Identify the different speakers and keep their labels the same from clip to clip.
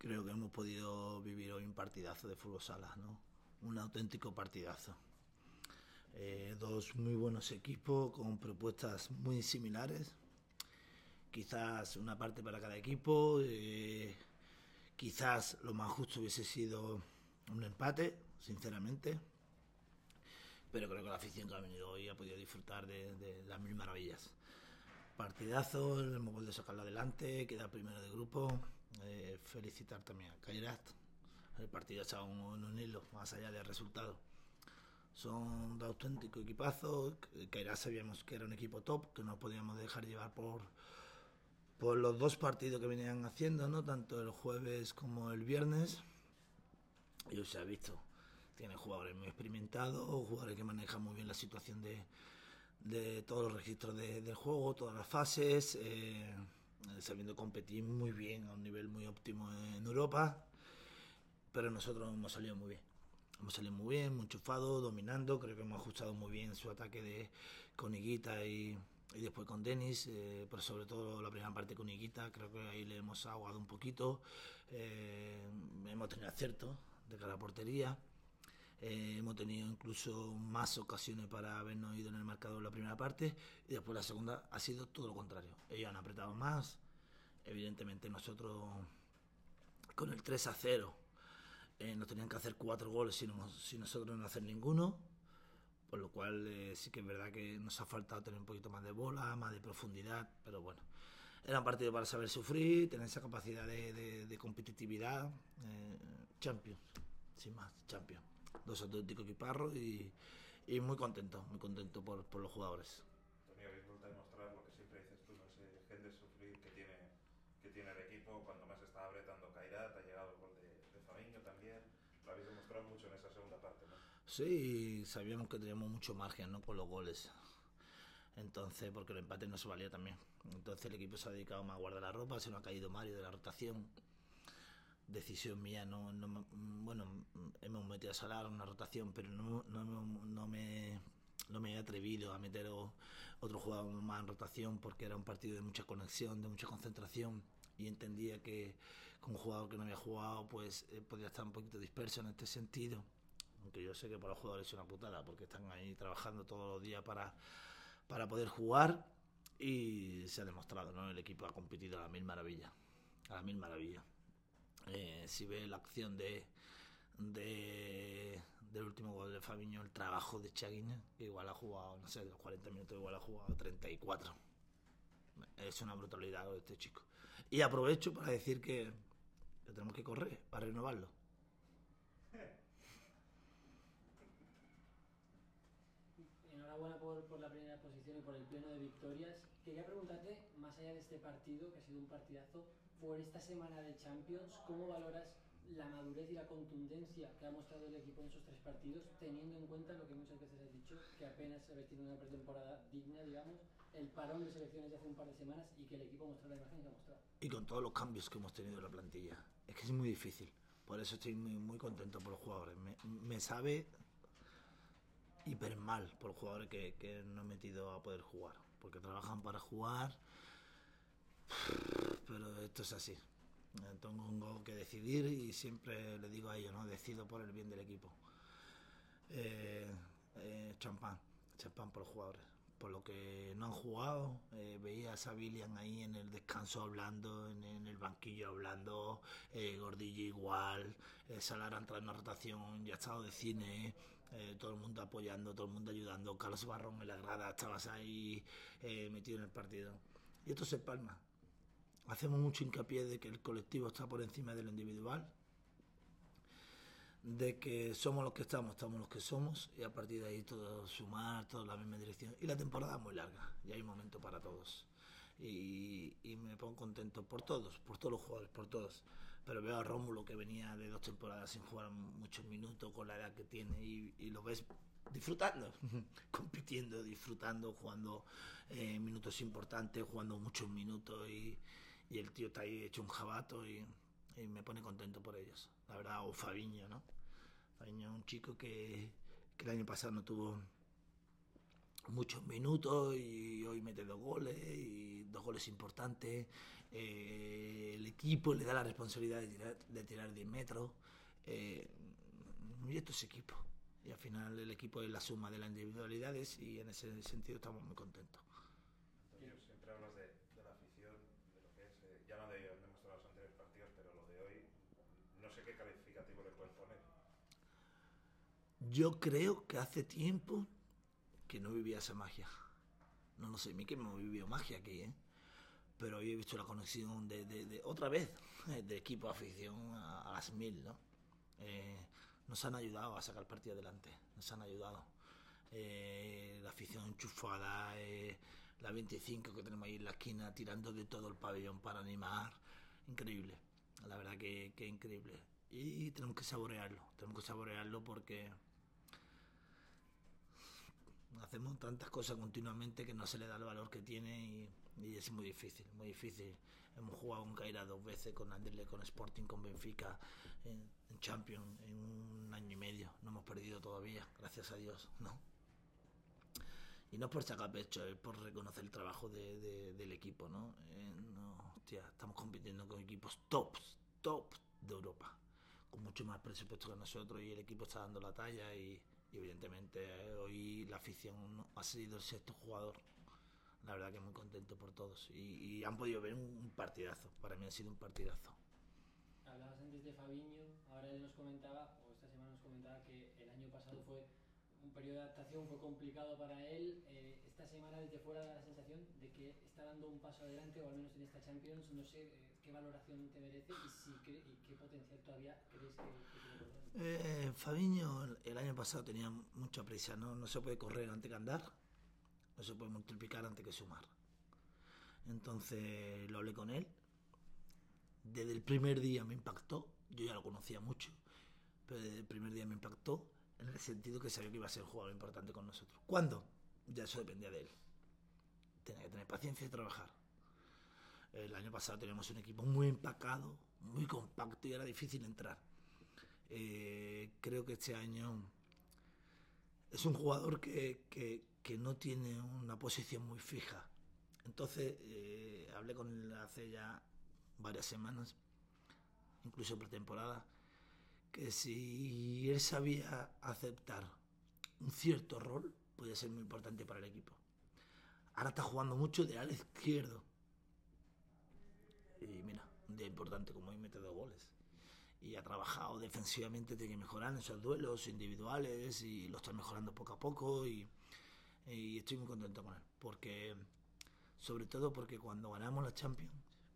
Speaker 1: Creo que hemos podido vivir hoy un partidazo de fútbol sala, ¿no? Un auténtico partidazo. Dos muy buenos equipos con propuestas muy similares. Quizás una parte para cada equipo. Quizás lo más justo hubiese sido un empate, sinceramente. Pero creo que la afición que ha venido hoy ha podido disfrutar de las mil maravillas. Partidazo, hemos vuelto a sacarlo adelante, queda primero de grupo. Felicitar también a Kairat. El partido ha estado en un hilo, más allá del resultado. Son dos auténticos equipazos. Kairat sabíamos que era un equipo top, que no podíamos dejar llevar por los dos partidos que venían haciendo, ¿no? Tanto el jueves como el viernes. Y hoy se ha visto. Tienen jugadores muy experimentados, jugadores que manejan muy bien la situación de todos los registros del juego, todas las fases, sabiendo competir muy bien a un nivel muy óptimo en Europa, pero nosotros hemos salido muy bien. Hemos salido muy bien, muy enchufados, dominando, creo que hemos ajustado muy bien su ataque con Higuita y después con Denis, pero sobre todo la primera parte con Higuita, creo que ahí le hemos aguado un poquito, hemos tenido acierto de cara a la portería. Hemos tenido incluso más ocasiones para habernos ido en el marcador en la primera parte y después la segunda ha sido todo lo contrario. Ellos han apretado más, evidentemente nosotros con el 3-0 nos tenían que hacer 4 goles si nosotros no hacer ninguno, por lo cual sí que es verdad que nos ha faltado tener un poquito más de bola, más de profundidad, pero bueno. Era un partido para saber sufrir, tener esa capacidad de competitividad. Champions, sin más, Champions. Dos auténticos equiparros y muy contento por los jugadores.
Speaker 2: También habéis vuelto a demostrar lo que siempre dices tú, ¿no? Ese gen de sufrir que tiene el equipo. Cuando más estaba apretando Kairat, ha llegado el gol de Fabinho también. Lo habéis demostrado mucho en esa segunda parte, ¿no?
Speaker 1: Sí, sabíamos que teníamos mucho margen, ¿no? Con los goles. Entonces, porque el empate no se valía también. Entonces el equipo se ha dedicado más a guardar la ropa, se nos ha caído Mario de la rotación. Decisión mía, bueno, hemos metido a Salar una rotación, pero no me he atrevido a meter otro jugador más en rotación porque era un partido de mucha conexión, de mucha concentración y entendía que con un jugador que no había jugado pues podía estar un poquito disperso en este sentido, aunque yo sé que para los jugadores es una putada porque están ahí trabajando todos los días para poder jugar y se ha demostrado, ¿no? El equipo ha competido a la mil maravillas, a la mil maravillas. Si ve la acción del último gol de Fabinho, el trabajo de Chaguiña, que igual ha jugado, no sé, de los 40 minutos igual ha jugado 34. Es una brutalidad de este chico. Y aprovecho para decir que tenemos que correr para renovarlo.
Speaker 3: Enhorabuena por la primera posición y por el pleno de victorias. Quería preguntarte, más allá de este partido, que ha sido un partidazo, por esta semana de Champions, ¿cómo valoras la madurez y la contundencia que ha mostrado el equipo en esos 3 partidos, teniendo en cuenta lo que muchas veces has dicho, que apenas habéis tenido una pretemporada digna, digamos, el parón de selecciones de hace un par de semanas y que el equipo mostró la imagen que ha mostrado?
Speaker 1: Y con todos los cambios que hemos tenido en la plantilla, es que es muy difícil. Por eso estoy muy contento por los jugadores. Me sabe hiper mal por los jugadores que no he metido a poder jugar, porque trabajan para jugar, pero esto es así. Tengo que decidir y siempre le digo a ellos, ¿no? Decido por el bien del equipo. Champán por los jugadores, por lo que no han jugado. Veías a William ahí en el descanso hablando, en el banquillo hablando, Gordillo igual, Salar entrando en rotación, ya ha estado de cine, todo el mundo apoyando, todo el mundo ayudando, Carlos Barrón en la grada, estabas ahí metido en el partido. Y esto se palma. Hacemos mucho hincapié de que el colectivo está por encima de lo individual, de que somos los que estamos los que somos, y a partir de ahí todo sumar, todo en la misma dirección. Y la temporada es muy larga y hay momento para todos. Y me pongo contento por todos los jugadores, por todos. Pero veo a Rómulo, que venía de 2 temporadas sin jugar muchos minutos con la edad que tiene, y lo ves disfrutando, compitiendo, disfrutando, jugando minutos importantes, jugando muchos minutos, y el tío está ahí hecho un jabato y me pone contento por ellos, la verdad. O Fabinho, ¿no? Fabinho es un chico que el año pasado no tuvo muchos minutos y hoy mete 2 goles, y 2 goles importantes, el equipo le da la responsabilidad de tirar 10 metros, y esto es equipo, y al final el equipo es la suma de las individualidades y en ese sentido estamos muy contentos.
Speaker 2: Antonio, siempre hablas de la afición, de lo que es, ya no de demostrar los anteriores partidos, pero lo de hoy, no sé qué calificativo le puedes poner.
Speaker 1: Yo creo que hace tiempo que no vivía esa magia. No lo sé, Mikel hemos vivido magia aquí, pero hoy he visto la conexión de otra vez, de equipo afición a las 1000, ¿no? Nos han ayudado a sacar el partido adelante, nos han ayudado. La afición enchufada, la 25 que tenemos ahí en la esquina tirando de todo el pabellón para animar, increíble, la verdad que increíble. Y tenemos que saborearlo porque hacemos tantas cosas continuamente que no se le da el valor que tiene y es muy difícil, muy difícil. Hemos jugado con Caira 2 veces, con Anderlecht, con Sporting, con Benfica, en Champions, en un año y medio. No hemos perdido todavía, gracias a Dios, ¿no? Y no es por sacar pecho, es por reconocer el trabajo del equipo, ¿no? Hostia, estamos compitiendo con equipos top de Europa, con mucho más presupuesto que nosotros, y el equipo está dando la talla y evidentemente hoy la afición ha sido el sexto jugador. La verdad que muy contento por todos y han podido ver un partidazo. Para mí ha sido un partidazo.
Speaker 3: Hablabas antes de Fabinho, ahora él nos comentaba, o esta semana nos comentaba, que el año pasado fue un periodo de adaptación, fue complicado para él. Esta semana desde fuera da la sensación de que está dando un paso adelante, o al menos en esta Champions. No sé qué valoración te merece y qué potencial todavía crees que tiene por delante.
Speaker 1: Fabinho el año pasado tenía mucha prisa, no se puede correr antes que andar, no se puede multiplicar antes que sumar. Entonces lo hablé con él. Desde el primer día me impactó. Yo ya lo conocía mucho, pero desde el primer día me impactó en el sentido que sabía que iba a ser un jugador importante con nosotros. ¿Cuándo? Ya eso dependía de él. Tenía que tener paciencia y trabajar. El año pasado teníamos un equipo muy empacado, muy compacto y era difícil entrar. Creo que este año es un jugador que no tiene una posición muy fija. Entonces hablé con él hace ya varias semanas, incluso pretemporada, que si él sabía aceptar un cierto rol, podía ser muy importante para el equipo. Ahora está jugando mucho de ala izquierdo. Y mira, un día importante como hoy mete 2 goles. Y ha trabajado defensivamente, tiene que mejorar en esos duelos individuales y lo está mejorando poco a poco y estoy muy contento con él. Porque, sobre todo porque cuando ganamos la Champions,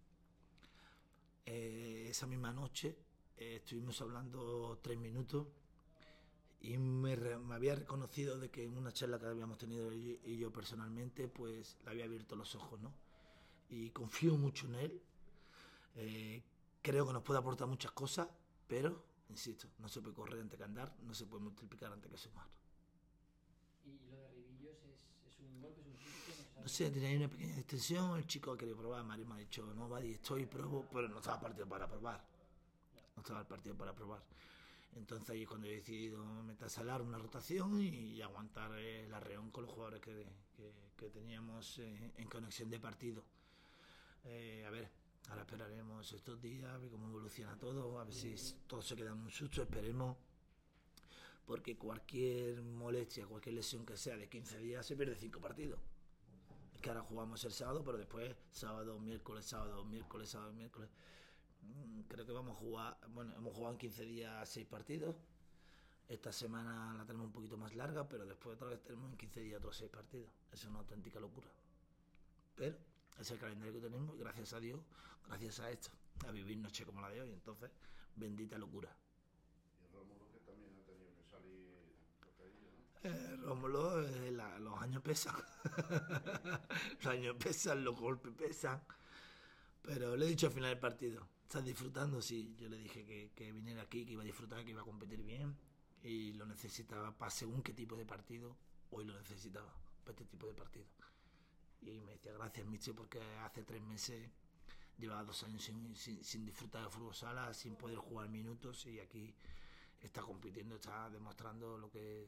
Speaker 1: esa misma noche estuvimos hablando 3 minutos y me había reconocido de que en una charla que habíamos tenido él y yo personalmente, pues le había abierto los ojos, ¿no? Y confío mucho en él. Creo que nos puede aportar muchas cosas, pero, insisto, no se puede correr antes que andar, no se puede multiplicar antes que sumar.
Speaker 3: ¿Y lo de Ribillos es un golpe, es un susto?
Speaker 1: No sé, tenía una pequeña distensión, el chico ha querido probar, Mario me ha dicho, no, Buddy, estoy probo, pero no estaba el partido para probar. No estaba el partido para probar. Entonces ahí es cuando he decidido metasalar una rotación y aguantar el arreón con los jugadores que teníamos en conexión de partido. A ver, ahora esperaremos estos días, a ver cómo evoluciona todo, a ver si todo se queda en un susto, esperemos, porque cualquier molestia, cualquier lesión que sea de 15 días se pierde 5 partidos. Es que ahora jugamos el sábado, pero después sábado, miércoles, sábado, miércoles, sábado, miércoles. Creo que vamos a jugar, bueno, hemos jugado en 15 días 6 partidos. Esta semana la tenemos un poquito más larga, pero después otra vez tenemos en 15 días otros 6 partidos. Es una auténtica locura. Pero es el calendario que tenemos y gracias a Dios, gracias a esto, a vivir noche como la de hoy. Entonces, bendita locura.
Speaker 2: Y Rómulo, que también ha tenido que salir tocadillo, ¿no?
Speaker 1: Rómulo, los años pesan. Los años pesan, los golpes pesan. Pero le he dicho al final del partido, ¿estás disfrutando? Sí, yo le dije que viniera aquí, que iba a disfrutar, que iba a competir bien y lo necesitaba para según qué tipo de partido. Hoy lo necesitaba para este tipo de partido. Y me decía, gracias Miche, porque hace 3 meses llevaba 2 años sin disfrutar de fútbol sala, sin poder jugar minutos, y aquí está compitiendo, está demostrando lo que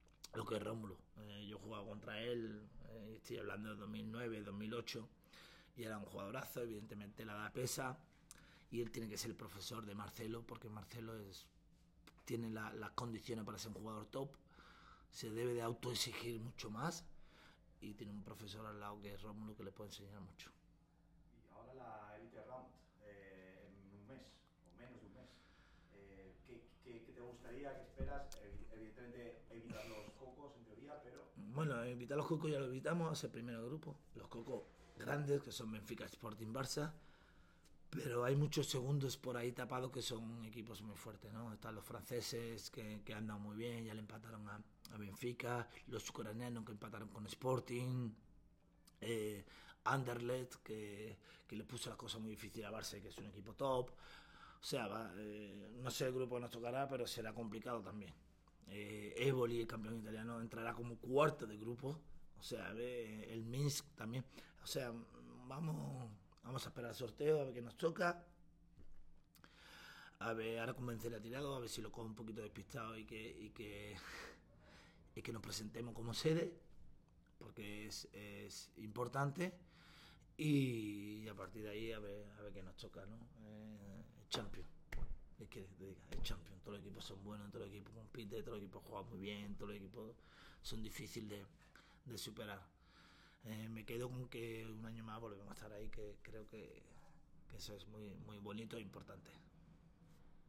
Speaker 1: es Rómulo. Yo he jugado contra él, estoy hablando de 2009, 2008, y era un jugadorazo, evidentemente la edad pesa, y él tiene que ser el profesor de Marcelo, porque Marcelo tiene las condiciones para ser un jugador top, se debe de autoexigir mucho más, y tiene un profesor al lado que es Rómulo, que le puede enseñar mucho.
Speaker 4: Y ahora la Elite Round, en un mes, o menos de un mes, ¿qué te gustaría, qué esperas? Evidentemente evitar los cocos en teoría, pero...
Speaker 1: Bueno, evitar los cocos ya lo evitamos, es el primer grupo, los cocos grandes, que son Benfica, Sporting, Barça, pero hay muchos segundos por ahí tapados que son equipos muy fuertes, ¿no? Están los franceses que andan muy bien, ya le empataron a Benfica, los ucranianos que empataron con Sporting, Anderlecht que le puso las cosas muy difíciles a Barça, que es un equipo top. O sea, no sé el grupo que nos tocará, pero será complicado también. Évoli, el campeón italiano, entrará como cuarto de grupo. O sea, el Minsk también. O sea, vamos a esperar el sorteo, a ver qué nos toca. A ver, ahora convencer a Tirado, a ver si lo cojo un poquito despistado y que nos presentemos como sede, porque es importante. Y a partir de ahí a ver qué nos toca, ¿no? El Champions. ¿Qué quieres que te diga? El Champions. Todos los equipos son buenos, todos los equipos compiten, todos los equipos juegan muy bien, todos los equipos son difíciles de superar. Me quedo con que un año más volvemos a estar ahí, que creo que eso es muy, muy bonito e importante.